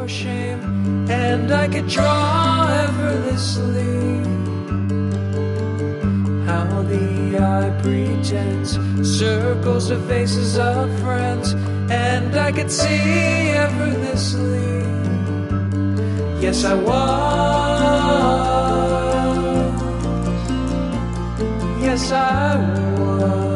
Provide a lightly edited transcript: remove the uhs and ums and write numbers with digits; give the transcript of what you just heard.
shame, and I could draw effortlessly how the eye pretends circles the faces of friends, and I could see effortlessly. Yes, I was. Yes, I was.